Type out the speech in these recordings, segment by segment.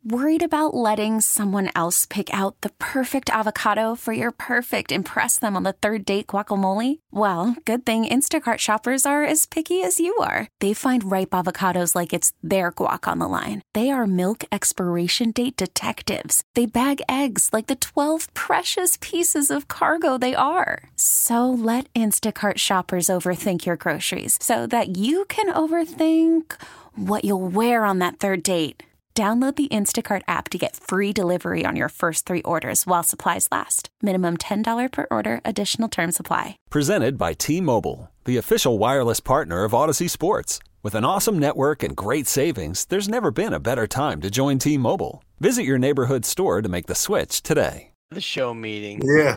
Worried about letting someone else pick out the perfect avocado for your perfect impress them on the third date guacamole? Well, good thing Instacart shoppers are as picky as you are. They find ripe avocados like it's their guac on the line. They are milk expiration date detectives. They bag eggs like the 12 precious pieces of cargo they are. So let Instacart shoppers overthink your groceries so that you can overthink what you'll wear on that third date. Download the Instacart app to get free delivery on your first 3 orders while supplies last. Minimum $10 per order. Additional terms apply. Presented by T-Mobile, the official wireless partner of Odyssey Sports. With an awesome network and great savings, there's never been a better time to join T-Mobile. Visit your neighborhood store to make the switch today. The show meeting. Yeah.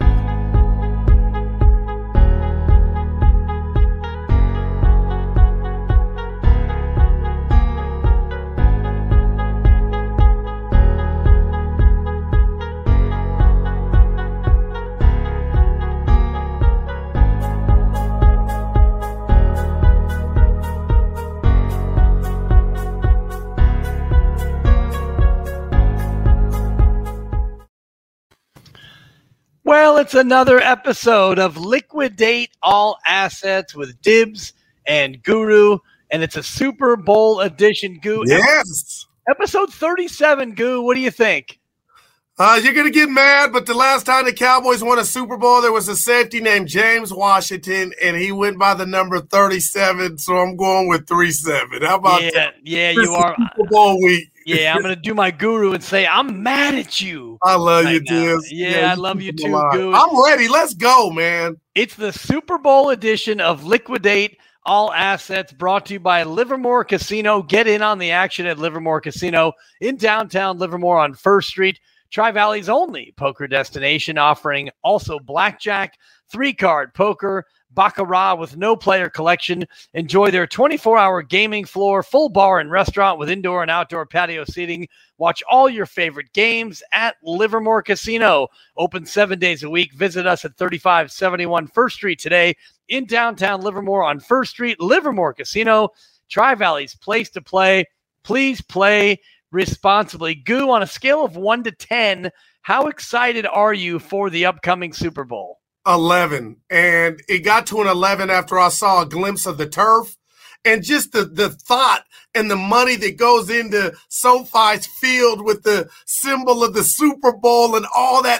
Well, it's another episode of Liquidate All Assets with Dibs and Guru, and it's a Super Bowl edition, Goo. Yes. Episode 37, Goo. What do you think? You're going to get mad, but the last time the Cowboys won a Super Bowl, there was a safety named James Washington, and he went by the number 37, so I'm going with 3-7. How about that? Yeah, you are. Super Bowl week. Yeah, I'm going to do my Guru and say, I'm mad at you. I love right you, now. Diz. Yeah, I love you too, Goo. I'm ready. Let's go, man. It's the Super Bowl edition of Liquidate All Assets, brought to you by Livermore Casino. Get in on the action at Livermore Casino in downtown Livermore on First Street. Tri-Valley's only poker destination, offering also blackjack, 3-card poker, baccarat with no player collection. Enjoy their 24-hour gaming floor, full bar and restaurant with indoor and outdoor patio seating. Watch all your favorite games at Livermore Casino. Open 7 days a week. Visit us at 3571 First Street today in downtown Livermore on First Street. Livermore Casino, Tri-Valley's place to play. Please play responsibly. Goo, on a scale of 1 to 10, how excited are you for the upcoming Super Bowl? 11. And it got to an 11 after I saw a glimpse of the turf and just the thought and the money that goes into SoFi's field with the symbol of the Super Bowl and all that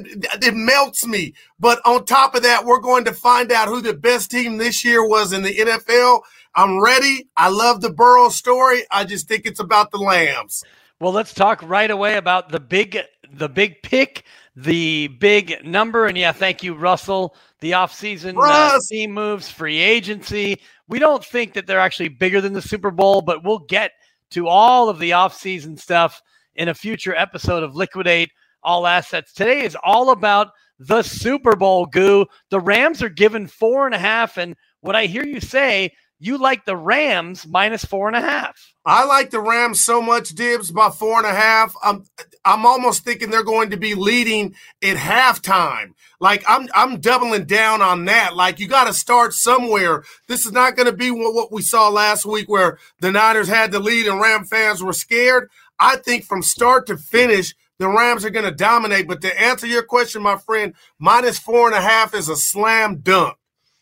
it melts me. But on top of that, we're going to find out who the best team this year was in the NFL. I'm ready. I love the Burrow story. I just think it's about the Lambs. Well, let's talk right away about the big pick, the big number. And yeah, thank you, Russell. The offseason team moves, free agency. We don't think that they're actually bigger than the Super Bowl, but we'll get to all of the offseason stuff in a future episode of Liquidate All Assets. Today is all about the Super Bowl, Goo. The Rams are given 4.5. And what I hear you say, you like the Rams minus 4.5. I like the Rams so much, Dibs, by 4.5. I'm almost thinking they're going to be leading at halftime. Like I'm doubling down on that. Like you got to start somewhere. This is not going to be what we saw last week where the Niners had the lead and Ram fans were scared. I think from start to finish, the Rams are going to dominate. But to answer your question, my friend, minus 4.5 is a slam dunk.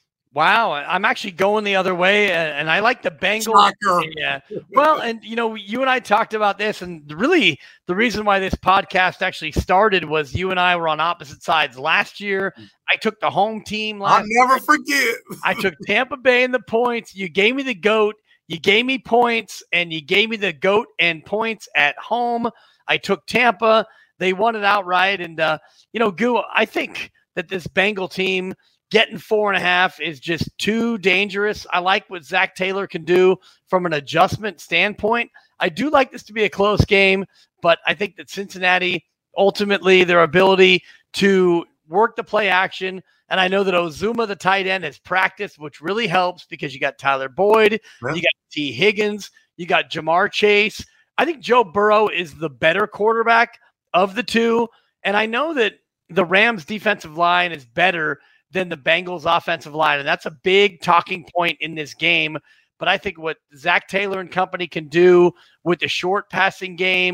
Wow, I'm actually going the other way, and I like the Bengals. Shocker. Yeah. Well, and you and I talked about this, and really the reason why this podcast actually started was you and I were on opposite sides last year. I took the home team last year. I'll never forget. I took Tampa Bay in the points. You gave me the GOAT. You gave me points, and you gave me the GOAT and points at home. I took Tampa. They won it outright, and Goo, I think that this Bengal team getting 4.5 is just too dangerous. I like what Zach Taylor can do from an adjustment standpoint. I do like this to be a close game, but I think that Cincinnati, ultimately, their ability to work the play action, and I know that Ozuma, the tight end, has practiced, which really helps because you got Tyler Boyd, you got T. Higgins, you got Jamar Chase. I think Joe Burrow is the better quarterback of the two, and I know that the Rams' defensive line is better than the Bengals offensive line. And that's a big talking point in this game. But I think what Zach Taylor and company can do with the short passing game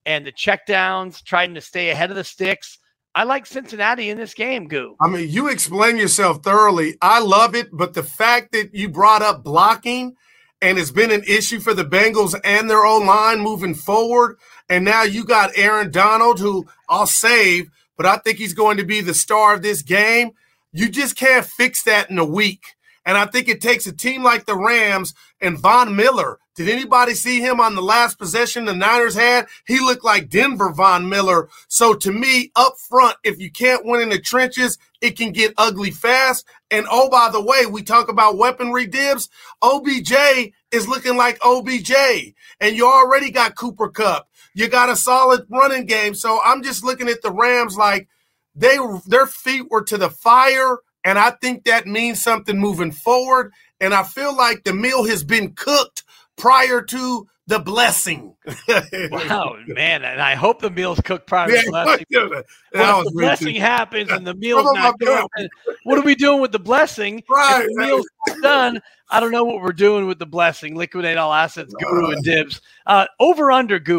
and the checkdowns, trying to stay ahead of the sticks. I like Cincinnati in this game, Goo. I mean, you explain yourself thoroughly. I love it, but the fact that you brought up blocking and it's been an issue for the Bengals and their O-line moving forward, and now you got Aaron Donald, who I'll save, but I think he's going to be the star of this game. You just can't fix that in a week. And I think it takes a team like the Rams and Von Miller. Did anybody see him on the last possession the Niners had? He looked like Denver Von Miller. So to me, up front, if you can't win in the trenches, it can get ugly fast. And oh, by the way, we talk about weaponry, Dibs. OBJ is looking like OBJ. And you already got Cooper Kupp. You got a solid running game. So I'm just looking at the Rams like their feet were to the fire. And I think that means something moving forward. And I feel like the meal has been cooked prior to the blessing. Wow, man. And I hope the meal's cooked prior to the blessing. If the blessing happens and the meal's not cooked, what are we doing with the blessing? Right, if the meal's done, I don't know what we're doing with the blessing. Liquidate all assets, Guru and Dibs. Over under, Goo,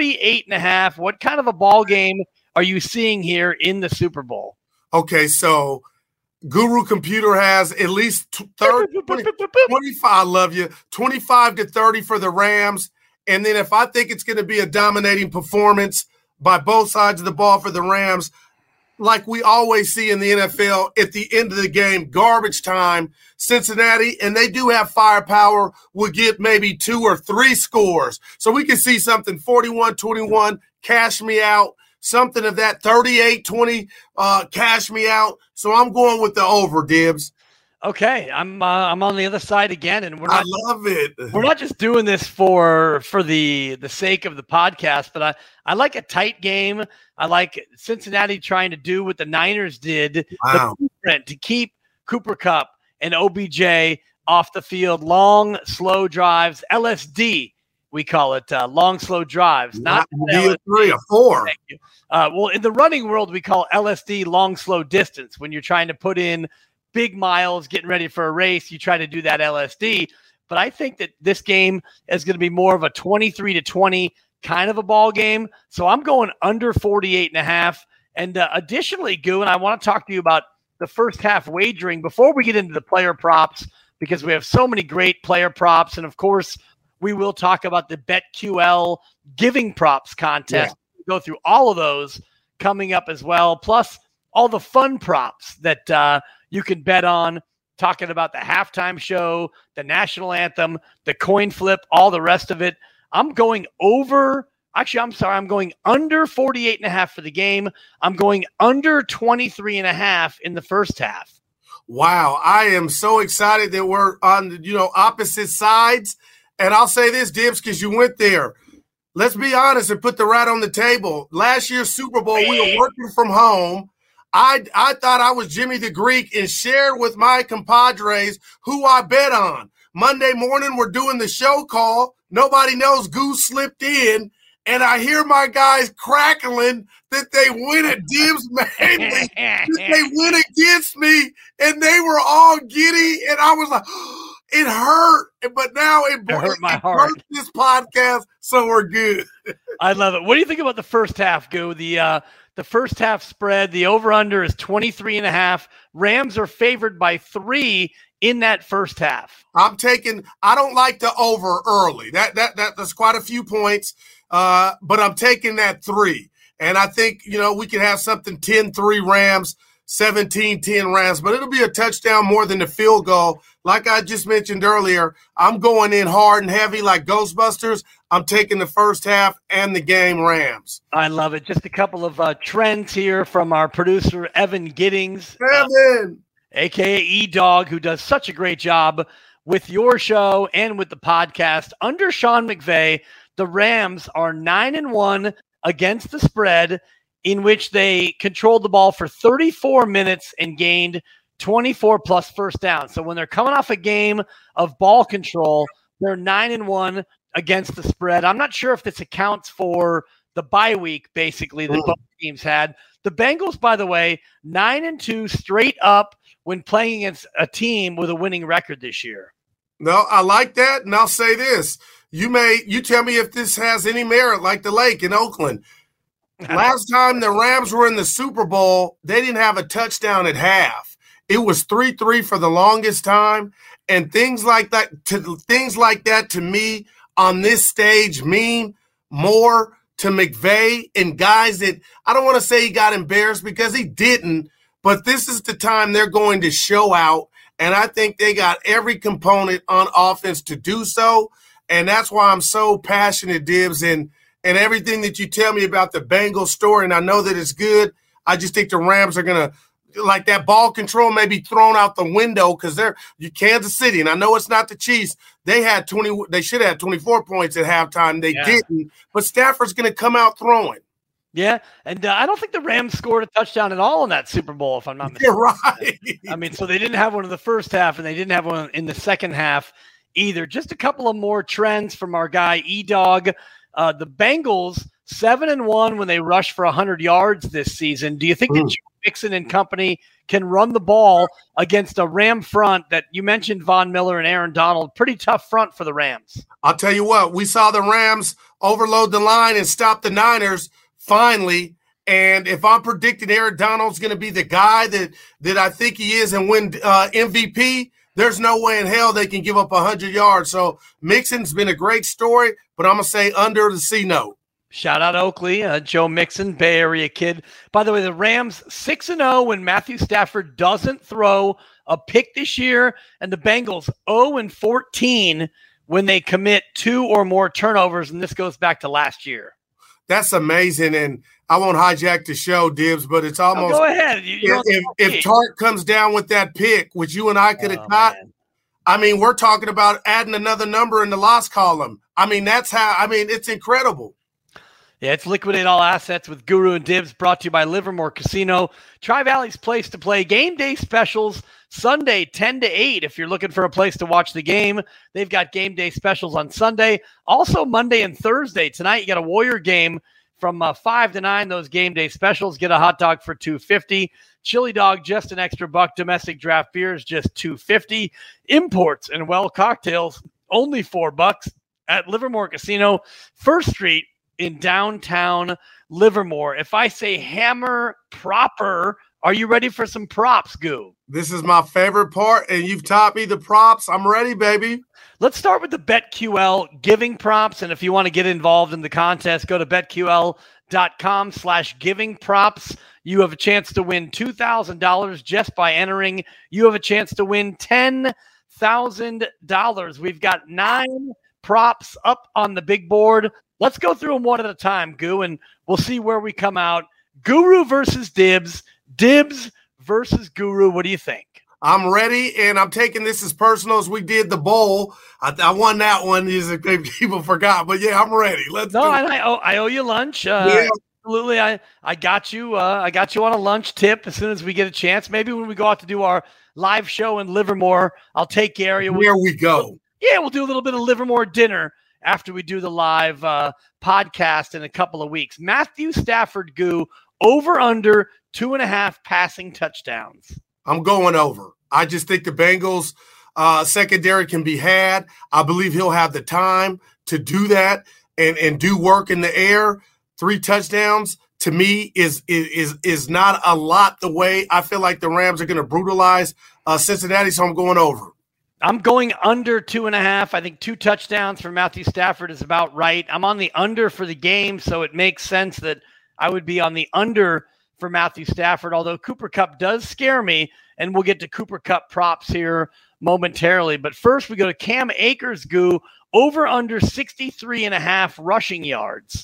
48.5. What kind of a ball game are you seeing here in the Super Bowl? Okay, so Guru Computer has at least 25. I love you. 25 to 30 for the Rams. And then if I think it's going to be a dominating performance by both sides of the ball for the Rams, like we always see in the NFL at the end of the game, garbage time, Cincinnati, and they do have firepower, will get maybe 2 or 3 scores. So we can see something 41-21, cash me out. Something of that 38-20, cash me out. So I'm going with the over, Dibs. Okay, I'm on the other side again, and I love it. We're not just doing this for the sake of the podcast, but I like a tight game. I like Cincinnati trying to do what the Niners did, the blueprint to keep Cooper Kupp and OBJ off the field, long, slow drives, LSD. We call it long, slow drives, not a 3 or 4. Thank you. Well, in the running world, we call LSD long, slow distance. When you're trying to put in big miles, getting ready for a race, you try to do that LSD. But I think that this game is going to be more of a 23-20 kind of a ball game. So I'm going under 48.5. And additionally, Goo, and I want to talk to you about the first half wagering before we get into the player props, because we have so many great player props. And of course, we will talk about the BetQL giving props contest. Yeah. We'll go through all of those coming up as well, plus all the fun props that you can bet on, talking about the halftime show, the national anthem, the coin flip, all the rest of it. I'm going under 48.5 for the game. I'm going under 23.5 in the first half. Wow. I am so excited that we're on, opposite sides. And I'll say this, Dibs, because you went there. Let's be honest and put the rat on the table. Last year's Super Bowl, we were working from home. I thought I was Jimmy the Greek and shared with my compadres who I bet on. Monday morning, we're doing the show call. Nobody knows Goose slipped in. And I hear my guys crackling that they win at Dibs mainly, that they win against me. And they were all giddy. And I was like, it hurt, but now it hurt my heart. This podcast, so we're good. I love it. What do you think about the first half, Goo? The first half spread, the over-under is 23.5. Rams are favored by 3 in that first half. I don't like the over early. That's quite a few points, but I'm taking that 3. And I think, we could have something 10-3 Rams, 17-10 Rams, but it'll be a touchdown more than the field goal. Like I just mentioned earlier, I'm going in hard and heavy like Ghostbusters. I'm taking the first half and the game Rams. I love it. Just a couple of trends here from our producer, Evan Giddings. Evan! A.K.A. E-Dog, who does such a great job with your show and with the podcast. Under Sean McVay, the Rams are 9-1 against the spread, in which they controlled the ball for 34 minutes and gained 24 plus first down. So when they're coming off a game of ball control, they're 9-1 against the spread. I'm not sure if this accounts for the bye week, basically, that both teams had. The Bengals, by the way, 9-2 straight up when playing against a team with a winning record this year. No, I like that. And I'll say this. You tell me if this has any merit, like the lake in Oakland. Last time the Rams were in the Super Bowl, they didn't have a touchdown at half. It was 3-3 for the longest time. And things like that to me on this stage mean more to McVay and guys that I don't want to say he got embarrassed because he didn't, but this is the time they're going to show out. And I think they got every component on offense to do so. And that's why I'm so passionate, Dibs, and everything that you tell me about the Bengals story, and I know that it's good. I just think the Rams are going to, like that ball control may be thrown out the window because they're Kansas City, and I know it's not the Chiefs. They should have had 24 points at halftime. They didn't, but Stafford's going to come out throwing. Yeah, and I don't think the Rams scored a touchdown at all in that Super Bowl, if I'm not mistaken. You're right. I mean, so they didn't have one in the first half, and they didn't have one in the second half either. Just a couple of more trends from our guy, E-Dog. The Bengals, 7-1 when they rush for 100 yards this season. Do you think that Joe Mixon and company can run the ball against a Ram front that you mentioned Von Miller and Aaron Donald? Pretty tough front for the Rams. I'll tell you what, we saw the Rams overload the line and stop the Niners finally. And if I'm predicting Aaron Donald's going to be the guy that I think he is and win MVP, there's no way in hell they can give up 100 yards. So Mixon's been a great story, but I'm going to say under the C note. Shout out Oakley, Joe Mixon, Bay Area kid. By the way, the Rams 6-0 when Matthew Stafford doesn't throw a pick this year, and the Bengals 0-14 when they commit 2 or more turnovers, and this goes back to last year. That's amazing, and I won't hijack the show, Dibs, but it's almost go ahead. If Tart comes down with that pick, which you and I could have caught, man. I mean, we're talking about adding another number in the loss column. I mean, it's incredible. Yeah, it's Liquidate All Assets with Guru and Dibs, brought to you by Livermore Casino. Tri-Valley's place to play. Game day specials Sunday 10 to 8. If you're looking for a place to watch the game, they've got game day specials on Sunday. Also Monday and Thursday. Tonight you got a Warrior game from 5 to 9. Those game day specials. Get a hot dog for $2.50. Chili dog, just an extra $1. Domestic draft beers, just $2.50. Imports and well cocktails, only $4 at Livermore Casino, First Street in downtown Livermore. If I say hammer proper, are you ready for some props, Goo? This is my favorite part, and you've taught me the props. I'm ready, baby. Let's start with the BetQL giving props, and if you want to get involved in the contest, go to betql.com/giving props. You have a chance to win $2,000 just by entering. You have a chance to win $10,000. We've got 9 props up on the big board. Let's go through them one at a time, Goo, and we'll see where we come out. Guru versus Dibs. Dibs versus Guru. What do you think? I'm ready, and I'm taking this as personal as we did the bowl. I won that one. People forgot, but yeah, I'm ready. Let's do it. I owe you lunch. Yeah. Absolutely. I got you. I got you on a lunch tip as soon as we get a chance. Maybe when we go out to do our live show in Livermore, I'll take care of you. Here we go. Yeah, we'll do a little bit of Livermore dinner after we do the live podcast in a couple of weeks. Matthew Stafford, Goo, over under 2.5 passing touchdowns. I'm going over. I just think the Bengals secondary can be had. I believe he'll have the time to do that and do work in the air. 3 touchdowns to me is not a lot the way I feel like the Rams are going to brutalize Cincinnati, so I'm going over. I'm going under 2.5. I think 2 touchdowns for Matthew Stafford is about right. I'm on the under for the game, so it makes sense that I would be on the under for Matthew Stafford, although Cooper Kupp does scare me, and we'll get to Cooper Kupp props here momentarily. But first, we go to Cam Akers, Goo, over under 63.5 rushing yards.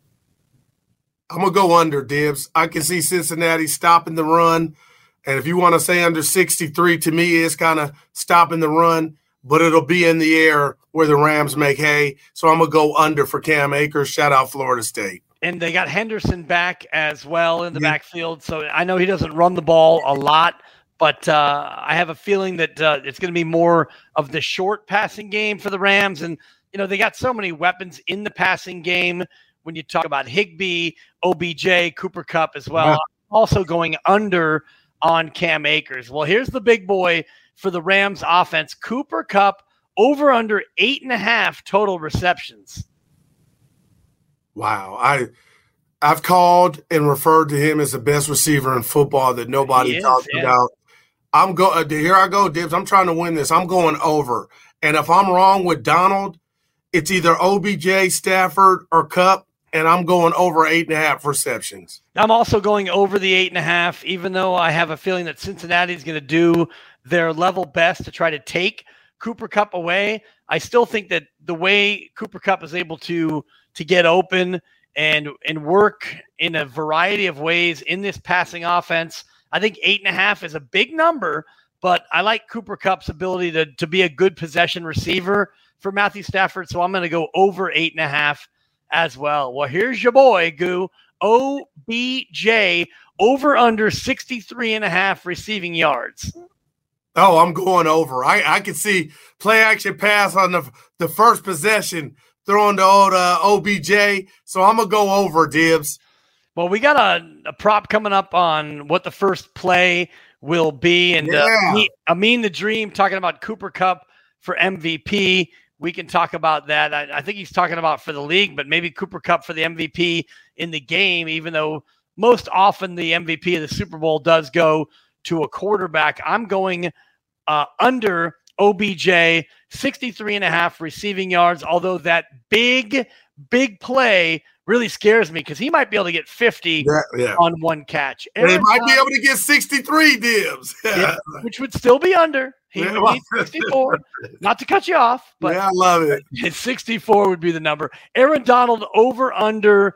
I'm going to go under, Dibs. I can see Cincinnati stopping the run. And if you want to say under 63, to me, it's kind of stopping the run, but it'll be in the air where the Rams make hay. So I'm going to go under for Cam Akers. Shout out Florida State. And they got Henderson back as well in the backfield. So I know he doesn't run the ball a lot, but I have a feeling that it's going to be more of the short passing game for the Rams. And, you know, they got so many weapons in the passing game when you talk about Higbee, OBJ, Cooper Kupp as well. Wow. Also going under on Cam Akers. Well, here's the big boy for the Rams offense. Cooper Kupp over under 8.5 total receptions. Wow. I've called and referred to him as the best receiver in football that nobody talks about. Here I go, Dibs. I'm trying to win this. I'm going over. And if I'm wrong with Donald, it's either OBJ, Stafford, or Kupp, and I'm going over 8.5 receptions. I'm also going over the 8.5, even though I have a feeling that Cincinnati is going to do their level best to try to take Cooper Kupp away. I still think that the way Cooper Kupp is able to get open and work in a variety of ways in this passing offense, I think 8.5 is a big number, but I like Cooper Kupp's ability to be a good possession receiver for Matthew Stafford, so I'm going to go over 8.5 as well. Well, here's your boy, Goo. OBJ, over under 63.5 receiving yards. Oh, I'm going over. I can see play action pass on the first possession, throwing the old OBJ, so I'm going to go over, Dibs. Well, we got a prop coming up on what the first play will be. And Amin the Dream talking about Cooper Kupp for MVP. We can talk about that. I think he's talking about for the league, but maybe Cooper Kupp for the MVP in the game, even though most often the MVP of the Super Bowl does go to a quarterback. I'm going under OBJ, 63.5 receiving yards, although that big play really scares me because he might be able to get 50 on one catch. He might be able to get 63, Dibs. Which would still be under. He would need 64. Not to cut you off, but I love it. 64 would be the number. Aaron Donald over under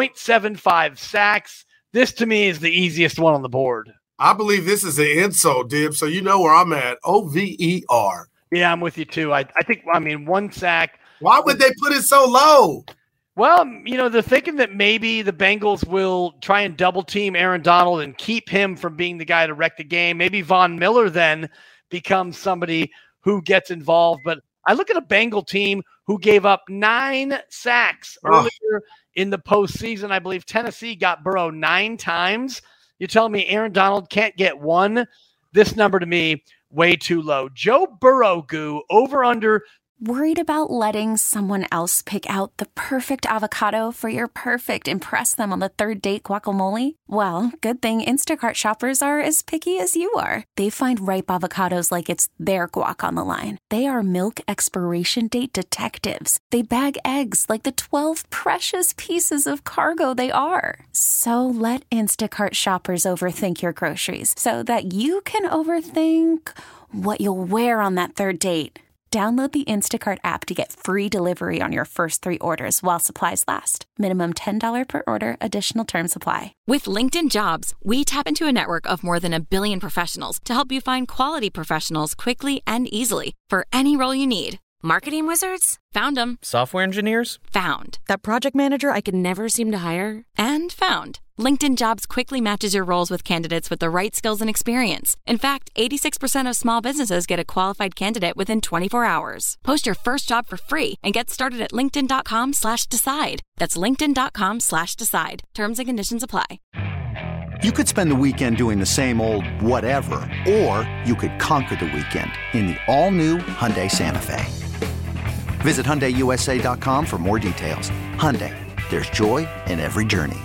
0.75 sacks. This to me is the easiest one on the board. I believe this is an insult, Dibs, so you know where I'm at. OVER. Yeah, I'm with you too. I think, one sack. Why would they put it so low? Well, they're thinking that maybe the Bengals will try and double team Aaron Donald and keep him from being the guy to wreck the game. Maybe Von Miller then becomes somebody who gets involved. But I look at a Bengal team who gave up 9 sacks earlier in the postseason. I believe Tennessee got Burrow 9 times. You're telling me Aaron Donald can't get one? This number to me, way too low. Joe Burrow, Goo, over under. Worried about letting someone else pick out the perfect avocado for your perfect impress them on the third date guacamole? Well, good thing Instacart shoppers are as picky as you are. They find ripe avocados like it's their guac on the line. They are milk expiration date detectives. They bag eggs like the 12 precious pieces of cargo they are. So let Instacart shoppers overthink your groceries so that you can overthink what you'll wear on that third date. Download the Instacart app to get free delivery on your first 3 orders while supplies last. Minimum $10 per order. Additional terms apply. With LinkedIn Jobs, we tap into a network of more than 1 billion professionals to help you find quality professionals quickly and easily for any role you need. Marketing wizards? Found them. Software engineers? Found. That project manager I could never seem to hire? And found. LinkedIn Jobs quickly matches your roles with candidates with the right skills and experience. In fact, 86% of small businesses get a qualified candidate within 24 hours. Post your first job for free and get started at linkedin.com/decide. That's linkedin.com/decide. Terms and conditions apply. You could spend the weekend doing the same old whatever, or you could conquer the weekend in the all-new Hyundai Santa Fe. Visit HyundaiUSA.com for more details. Hyundai, there's joy in every journey.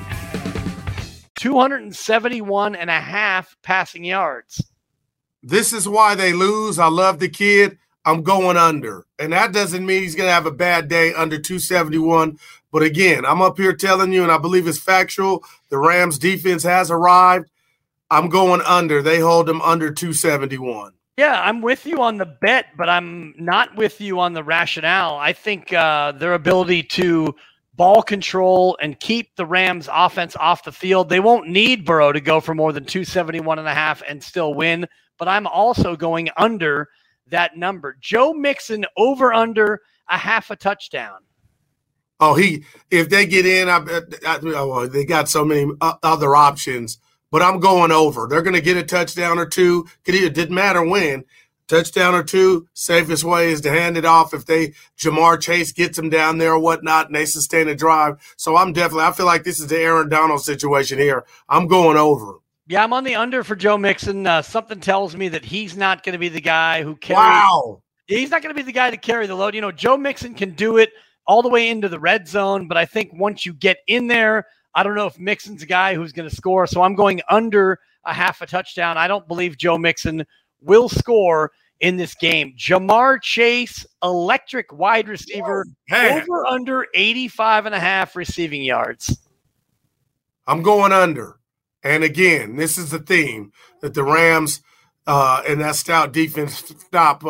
271.5 passing yards. This is why they lose. I love the kid. I'm going under. And that doesn't mean he's going to have a bad day under 271. But again, I'm up here telling you, and I believe it's factual, the Rams defense has arrived. I'm going under. They hold them under 271. Yeah, I'm with you on the bet, but I'm not with you on the rationale. I think their ability to ball control and keep the Rams offense off the field, they won't need Burrow to go for more than 271.5 and still win. But I'm also going under that number. Joe Mixon over under a half a touchdown. Oh, if they get in, they got so many other options, but I'm going over. They're going to get a touchdown or two. It didn't matter when. Touchdown or two, safest way is to hand it off if Jamar Chase gets them down there or whatnot, and they sustain a drive. So I feel like this is the Aaron Donald situation here. I'm going over. Yeah, I'm on the under for Joe Mixon. Something tells me that he's not going to be the guy who carries. Wow. He's not going to be the guy to carry the load. Joe Mixon can do it all the way into the red zone, but I think once you get in there, I don't know if Mixon's a guy who's going to score, so I'm going under a half a touchdown. I don't believe Joe Mixon will score in this game. Jamar Chase, electric wide receiver, over under 85.5 receiving yards. I'm going under. And again, this is the theme that the Rams and that stout defense stop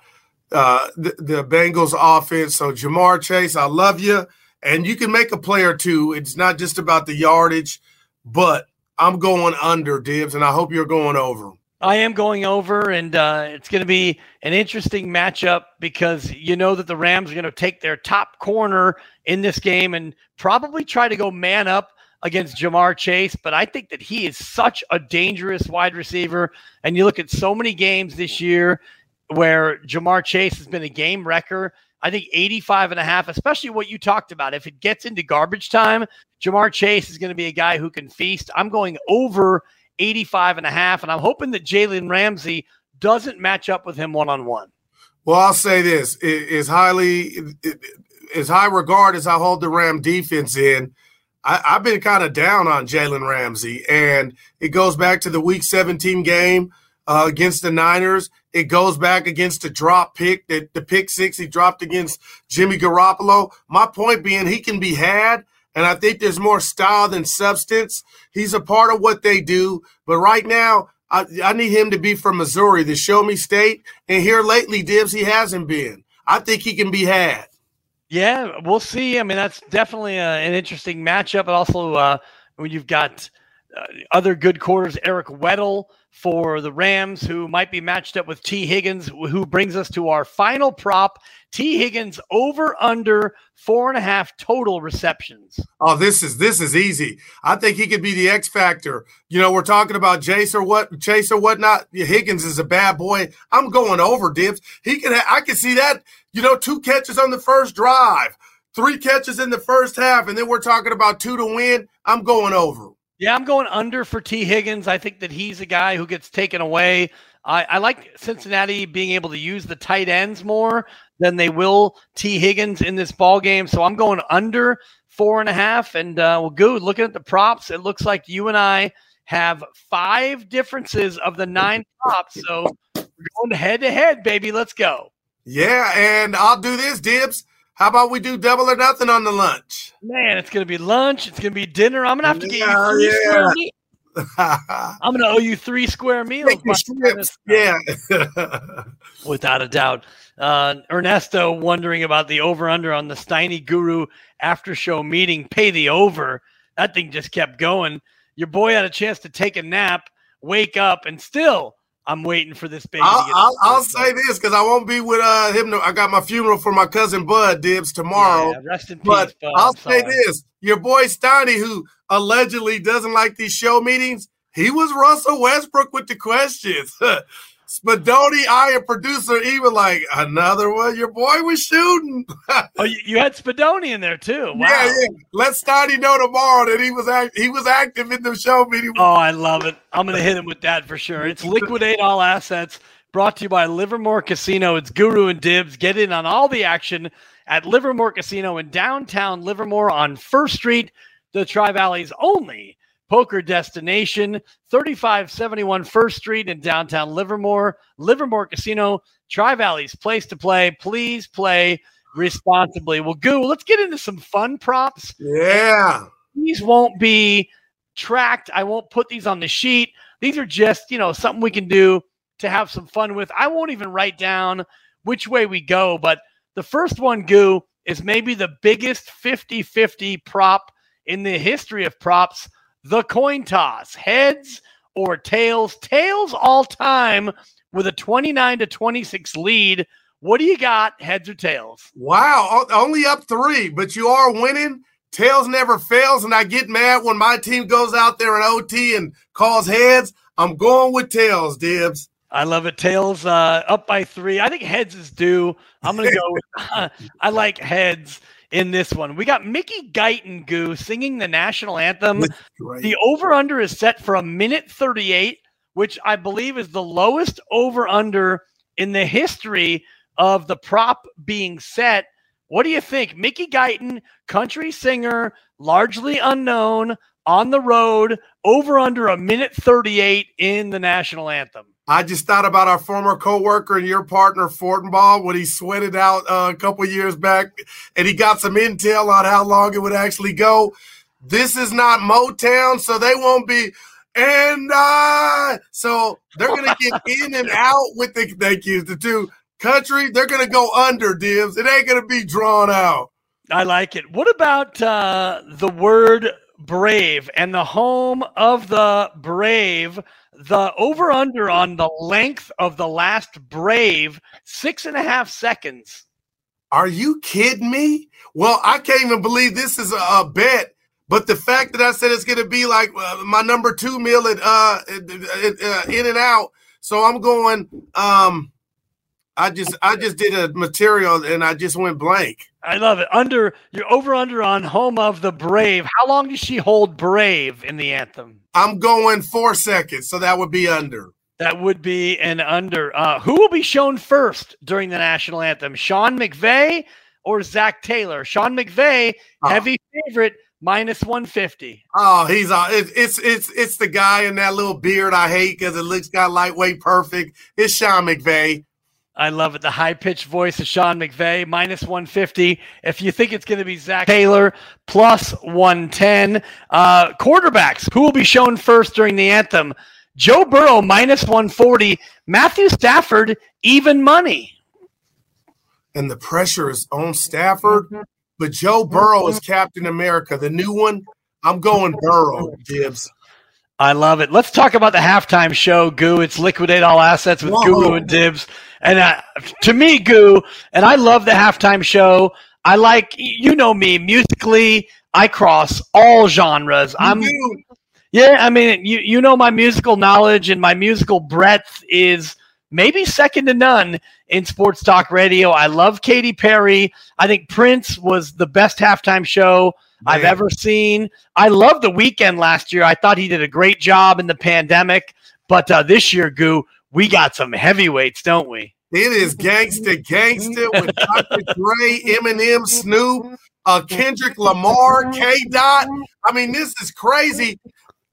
the Bengals offense. So Jamar Chase, I love you. And you can make a play or two. It's not just about the yardage, but I'm going under, Dibs, and I hope you're going over. I am going over, and it's going to be an interesting matchup because you know that the Rams are going to take their top corner in this game and probably try to go man up against Jamar Chase, but I think that he is such a dangerous wide receiver, and you look at so many games this year where Jamar Chase has been a game wrecker. I think 85.5, especially what you talked about. If it gets into garbage time, Jamar Chase is going to be a guy who can feast. I'm going over 85.5, and I'm hoping that Jalen Ramsey doesn't match up with him one-on-one. Well, I'll say this. As high regard as I hold the Ram defense in, I've been kind of down on Jalen Ramsey, and it goes back to the Week 17 game against the Niners. It goes back against the drop pick, the pick six he dropped against Jimmy Garoppolo. My point being, he can be had, and I think there's more style than substance. He's a part of what they do, but right now I need him to be from Missouri, the Show Me State, and here lately, Dibs, he hasn't been. I think he can be had. Yeah, we'll see. I mean, that's definitely an interesting matchup. But also, when you've got other good quarters, Eric Weddle for the Rams, who might be matched up with T. Higgins, who brings us to our final prop. T. Higgins over under 4.5 total receptions. Oh, this is easy. I think he could be the X factor. We're talking about Chase or whatnot. Higgins is a bad boy. I'm going over, Dibs. I can see that. 2 catches on the first drive, 3 catches in the first half, and then we're talking about 2 to win. I'm going over. Yeah, I'm going under for T. Higgins. I think that he's a guy who gets taken away. I like Cincinnati being able to use the tight ends more than they will T. Higgins in this ball game. So I'm going under 4.5. And good. Looking at the props, it looks like you and I have 5 differences of the 9 props. So we're going head to head, baby. Let's go. Yeah, and I'll do this, Dibs. How about we do double or nothing on the lunch? Man, it's going to be lunch. It's going to be dinner. I'm going to have to get you 3 square meals. I'm going to owe you 3 square meals. Yeah. Without a doubt. Ernesto wondering about the over-under on the Steiny Guru after-show meeting. Pay the over. That thing just kept going. Your boy had a chance to take a nap, wake up, and still – I'm waiting for this baby. I'll say this because I won't be with him. I got my funeral for my cousin Bud, Dibs, tomorrow. Yeah, rest in peace, Bud. I'll say sorry. this. Your boy Steiny, who allegedly doesn't like these show meetings, he was Russell Westbrook with the questions. Spadoni, a producer, even like, another one your boy was shooting. Oh, you had Spadoni in there too. Wow. Yeah. Let Steiny know tomorrow that he was active in the show meeting. Oh, I love it. I'm going to hit him with that for sure. It's Liquidate All Assets, brought to you by Livermore Casino. It's Guru and Dibs. Get in on all the action at Livermore Casino in downtown Livermore on First Street, the Tri-Valley's only poker destination, 3571 First Street in downtown Livermore. Livermore Casino, Tri-Valley's place to play. Please play responsibly. Well, Goo, let's get into some fun props. Yeah. These won't be tracked. I won't put these on the sheet. These are just, something we can do to have some fun with. I won't even write down which way we go, but the first one, Goo, is maybe the biggest 50-50 prop in the history of props. The coin toss, heads or tails. Tails all time with a 29-26 lead. What do you got, heads or tails? Wow, only up 3, but you are winning. Tails never fails, and I get mad when my team goes out there in OT and calls heads. I'm going with tails, Dibs. I love it. Tails up by 3. I think heads is due. I'm going to go with I like heads in this one. We got Mickey Guyton, Goo, singing the national anthem. The over-under is set for 1:38, which I believe is the lowest over-under in the history of the prop being set. What do you think? Mickey Guyton, country singer, largely unknown, on the road, over under a minute 38 in the national anthem. I just thought about our former coworker and your partner, Fortenbaugh, when he sweated out a couple of years back, and he got some intel on how long it would actually go. This is not Motown, so they won't be. So they're going to get in and out with the two country. They're going to go under, Dibs. It ain't going to be drawn out. I like it. What about the word brave and the home of the brave? The over-under on the length of the last brave, 6.5 seconds. Are you kidding me? Well, I can't even believe this is a bet, but the fact that I said it's going to be like my number 2 meal at In and Out, so I'm going. I just did a material and I just went blank. I love it. You're over-under on home of the brave. How long does she hold brave in the anthem? I'm going 4 seconds, so that would be under. That would be an under. Who will be shown first during the national anthem? Sean McVay or Zach Taylor? Sean McVay, heavy favorite, minus 150. Oh, it's the guy in that little beard I hate because it looks got lightweight perfect. It's Sean McVay. I love it. The high-pitched voice of Sean McVay, minus 150. If you think it's going to be Zach Taylor, plus 110. Quarterbacks, who will be shown first during the anthem? Joe Burrow, minus 140. Matthew Stafford, even money. And the pressure is on Stafford, but Joe Burrow is Captain America. The new one, I'm going Burrow, Dibs. I love it. Let's talk about the halftime show, Goo. It's Liquidate All Assets with Guru and Dibs. And to me, Goo, and I love the halftime show. I like, you know me, musically, I cross all genres. Yeah, I mean, you know my musical knowledge and my musical breadth is maybe second to none in sports talk radio. I love Katy Perry. I think Prince was the best halftime show I've ever seen. I loved The Weeknd last year. I thought he did a great job in the pandemic. But this year, Goo, we got some heavyweights, don't we? It is gangsta with Dr. Dre, Eminem, Snoop, Kendrick Lamar, K-Dot. I mean, this is crazy.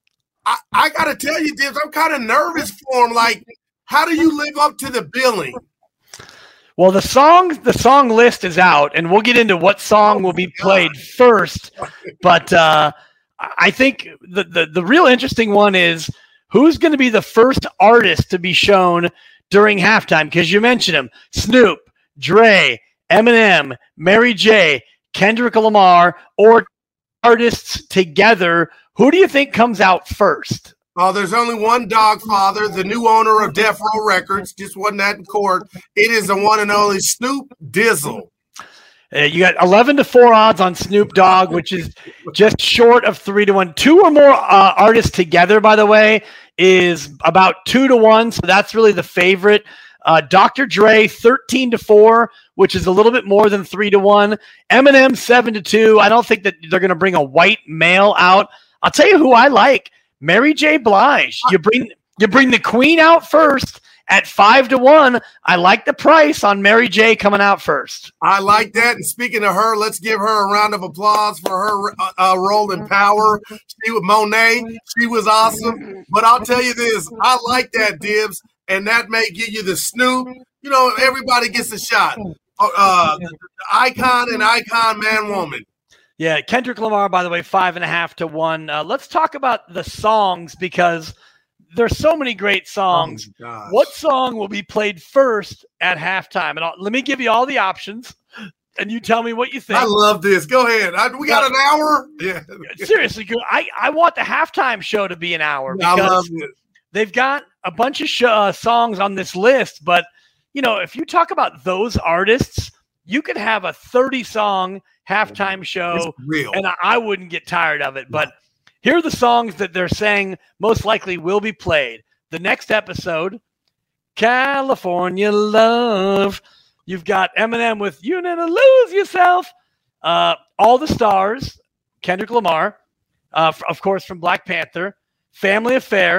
I got to tell you, Dibs, I'm kind of nervous for him. Like, how do you live up to the billing? Well, the song list is out, and we'll get into what song will be played first. But I think the real interesting one is who's going to be the first artist to be shown during halftime, because you mentioned them: Snoop, Dre, Eminem, Mary J., Kendrick Lamar, or artists together. Who do you think comes out first? Oh, there's only one Dogfather, the new owner of Death Row Records. Just wasn't that in court. It is the one and only Snoop Dizzle. You got 11-4 odds on Snoop Dogg, which is just short of 3-1. 2 or more artists together, by the way, is about 2-1. So that's really the favorite. Dr. Dre 13-4, which is a little bit more than 3-1. Eminem 7-2. I don't think that they're going to bring a white male out. I'll tell you who I like. Mary J. Blige. You bring the Queen out first at 5-1. I like the price on Mary J. coming out first. I like that. And speaking of her, let's give her a round of applause for her role in Power. She with Monet. She was awesome. But I'll tell you this, I like that, Dibs, and that may give you the Snoop. You know, everybody gets a shot. Icon and icon, man, woman. Yeah, Kendrick Lamar, by the way, 5.5-1. Let's talk about the songs because there's so many great songs. Oh, what song will be played first at halftime? And let me give you all the options, and you tell me what you think. I love this. Go ahead. We got an hour? Yeah. Seriously, I want the halftime show to be an hour because I love it. They've got a bunch of songs on this list. But, you know, if you talk about those artists, you could have a 30-song halftime show, and I wouldn't get tired of it. But here are the songs that they're saying most likely will be played. The next episode, California Love. You've got Eminem with You Never Lose Yourself. All the Stars, Kendrick Lamar, of course, from Black Panther. Family Affair,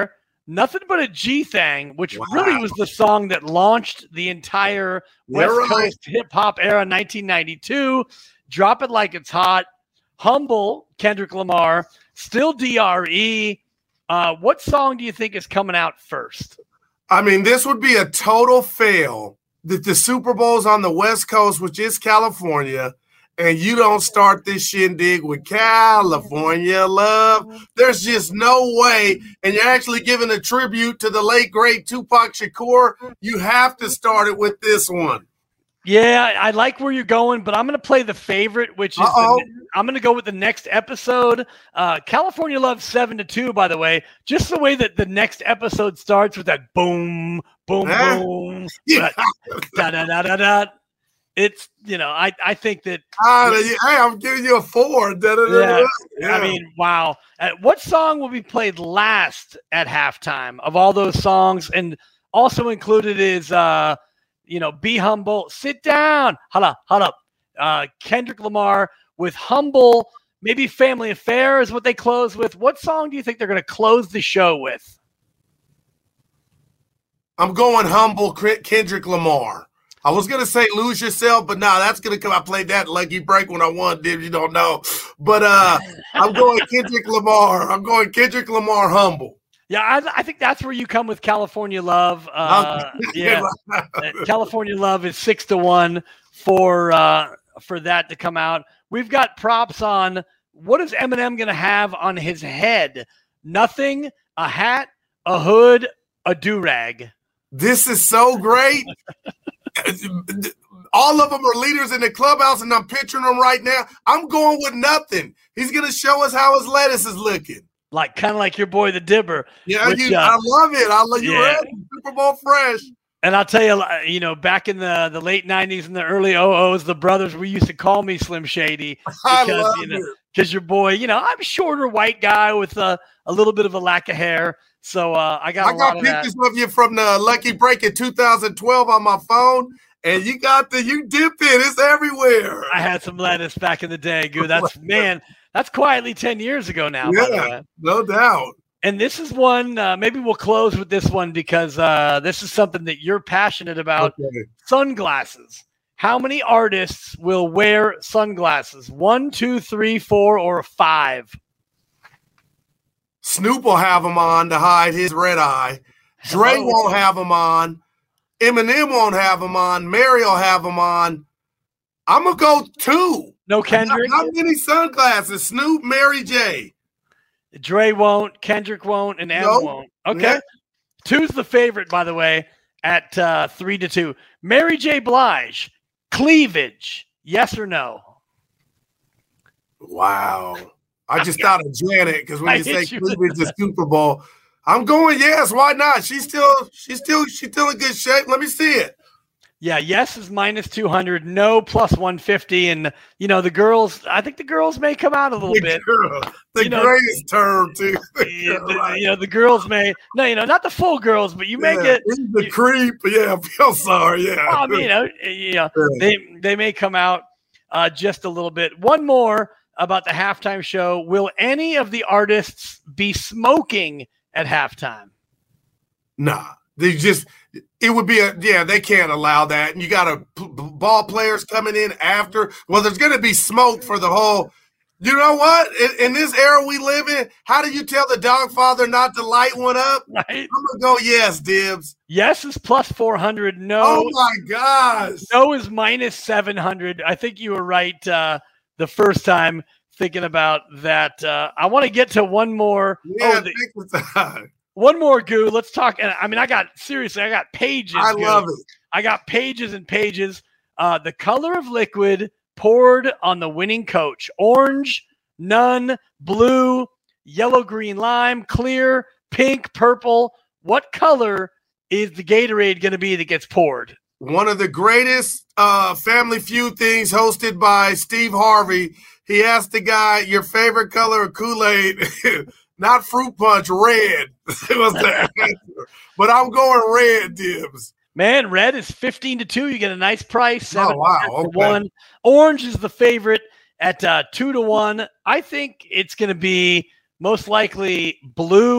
Nothing But a G Thing, which really was the song that launched the entire West Coast hip-hop era, 1992. Drop It Like It's Hot. Humble, Kendrick Lamar. Still DRE. What song do you think is coming out first? I mean, this would be a total fail that the Super Bowl's on the West Coast, which is California, and you don't start this shindig with California Love. There's just no way. And you're actually giving a tribute to the late, great Tupac Shakur. You have to start it with this one. Yeah, I like where you're going, but I'm going to play the favorite, which is I'm going to go with the next episode. California Love 7-2, by the way. Just the way that the next episode starts with that boom, boom, boom. Yeah. Da-da-da-da-da. It's, I think that. Hey, I'm giving you a 4. Yeah. I mean, wow. What song will be played last at halftime of all those songs? And also included is, Be Humble, Sit Down, hold up. Kendrick Lamar with Humble, maybe Family Affair is what they close with. What song do you think they're going to close the show with? I'm going Humble, Kendrick Lamar. I was going to say Lose Yourself, but that's going to come. I played that Lucky Break when I won, Dibs. You don't know. But I'm going Kendrick Lamar. I'm going Kendrick Lamar, Humble. Yeah, I think that's where you come with California Love. California Love is 6-1 for that to come out. We've got props on what is Eminem going to have on his head? Nothing, a hat, a hood, a do-rag. This is so great. All of them are leaders in the clubhouse, and I'm picturing them right now. I'm going with nothing. He's going to show us how his lettuce is looking. Kind of like your boy, the Dibber. Yeah, I love it. I love you. Ready? Super Bowl fresh. And I'll tell you, back in the late 90s and the early 00s, the brothers, we used to call me Slim Shady. Because your boy, I'm a shorter white guy with a little bit of a lack of hair. So I got pictures of you from the Lucky Break in 2012 on my phone, and you dip it. It's everywhere. I had some lettuce back in the day, Goo. That's quietly 10 years ago now. Yeah, no doubt. And this is one, maybe we'll close with this one because this is something that you're passionate about. Okay. Sunglasses. How many artists will wear sunglasses? 1, 2, 3, 4, or 5? Snoop will have them on to hide his red eye. Dre won't have them on. Eminem won't have them on. Mary will have them on. I'm going to go 2. No Kendrick? Not many sunglasses. Snoop, Mary J. Dre won't, Kendrick won't, and M won't. Okay. Yeah. 2's the favorite, by the way, at 3-2. Mary J. Blige, Cleavage, yes or no? Wow. I just thought of Janet because when you say Cleavage is Super Bowl, I'm going yes. Why not? She's still in good shape. Let me see it. Yeah, yes is -200, no +150, and the girls. I think the girls may come out a little bit. The greatest term too. The girls may not the full girls, but you may get the creep. Yeah, I feel sorry. Yeah, well, they may come out just a little bit. One more about the halftime show: will any of the artists be smoking at halftime? Nah, it would be they can't allow that. And you got ball players coming in after. Well, there's going to be smoke for the whole. You know what? In this era we live in, how do you tell the dog father not to light one up? Right. I'm going to go yes, Dibs. Yes is +400. No. Oh, my gosh. No is -700. I think you were right the first time thinking about that. I want to get to one more. Yeah, take the time. One more, Goo. Let's talk. I mean, I got pages. I love it. I got pages and pages. The color of liquid poured on the winning coach: orange, none, blue, yellow, green, lime, clear, pink, purple. What color is the Gatorade going to be that gets poured? One of the greatest Family Feud things hosted by Steve Harvey. He asked the guy, your favorite color of Kool-Aid? Not fruit punch, red. It was the answer. But I'm going red, Dibs. Man, red is 15-2. You get a nice price. 7 okay. 1. Orange is the favorite at 2-1. I think it's going to be most likely blue,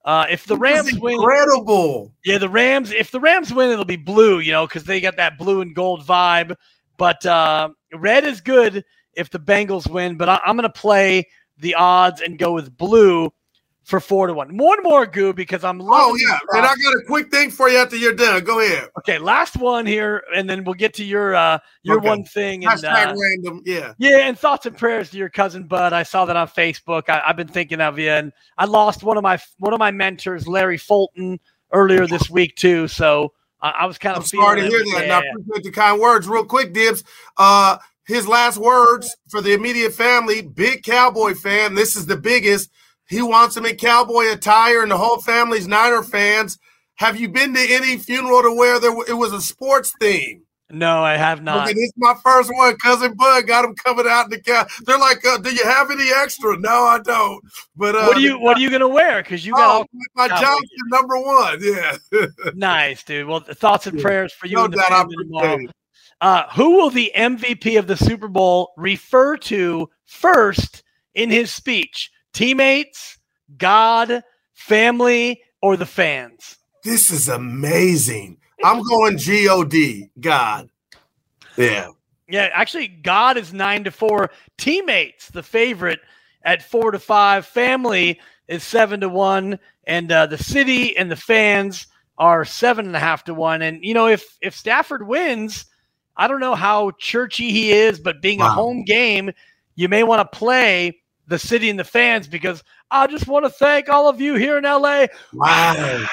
If the Rams win, incredible. Yeah, the Rams. If the Rams win, it'll be blue, because they got that blue and gold vibe. But red is good if the Bengals win. But I'm going to play the odds and go with blue for 4-1. One more, Goo, because I'm loving. Oh yeah, and I got a quick thing for you after you're done. Go ahead. Okay, last one here, and then we'll get to your one thing. And, random, yeah. Yeah, and thoughts and prayers to your cousin Bud. I saw that on Facebook. I've been thinking of you, and I lost one of my mentors, Larry Fulton, earlier this week too. So I was kind of sorry to hear that. And I appreciate the kind words. Real quick, Dibs. His last words for the immediate family: big Cowboy fan. This is the biggest. He wants him in cowboy attire, and the whole family's Niner fans. Have you been to any funeral to where it was a sports theme? No, I have not. Okay, this is my first one. Cousin Bud got him coming out in the cow. They're like, do you have any extra? No, I don't. But what are you gonna wear? Because you got my Johnson #1. Yeah. Nice, dude. Well, thoughts and prayers for you No and the doubt, family tomorrow. Who will the MVP of the Super Bowl refer to first in his speech? Teammates, God, family, or the fans? This is amazing. I'm going God. God. Yeah. Yeah, actually, God is 9-4. Teammates, the favorite, at 4-5. Family is 7-1. And the city and the fans are 7.5-1. And, if Stafford wins, I don't know how churchy he is, but being a home game, you may want to play the city and the fans, because I just want to thank all of you here in LA. Wow.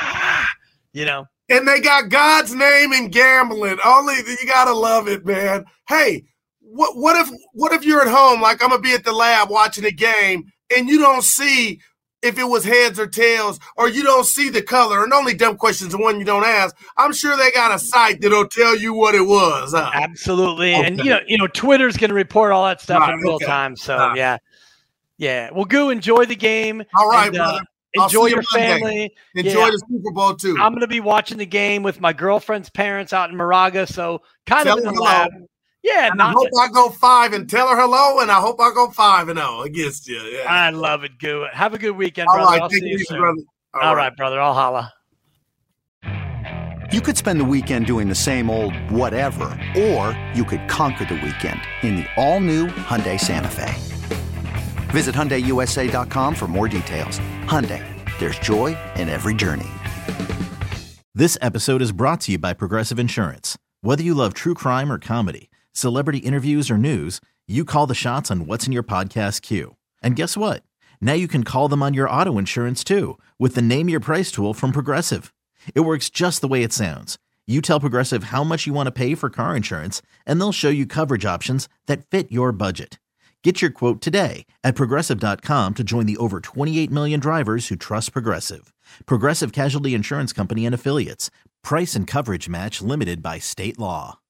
And they got God's name in gambling. You gotta love it, man. Hey, what if you're at home, like I'm gonna be at the lab watching a game, and you don't see if it was heads or tails, or you don't see the color, and only dumb questions the one you don't ask. I'm sure they got a site that'll tell you what it was. Huh? Absolutely. Okay. And Twitter's gonna report all that stuff in real time. So yeah. Well, Goo, enjoy the game. All right, brother. Enjoy your family. Enjoy the Super Bowl too. I'm going to be watching the game with my girlfriend's parents out in Moraga, so kind of in the lab. Yeah, I hope I go 5 and tell her hello, and I hope I go 5-0 against you. Yeah. I love it, Goo. Have a good weekend, brother. All right, I'll see you soon. brother. All right, brother. I'll holla. You could spend the weekend doing the same old whatever, or you could conquer the weekend in the all-new Hyundai Santa Fe. Visit HyundaiUSA.com for more details. Hyundai, there's joy in every journey. This episode is brought to you by Progressive Insurance. Whether you love true crime or comedy, celebrity interviews or news, you call the shots on what's in your podcast queue. And guess what? Now you can call them on your auto insurance too, with the Name Your Price tool from Progressive. It works just the way it sounds. You tell Progressive how much you want to pay for car insurance, and they'll show you coverage options that fit your budget. Get your quote today at Progressive.com to join the over 28 million drivers who trust Progressive. Progressive Casualty Insurance Company and Affiliates. Price and coverage match limited by state law.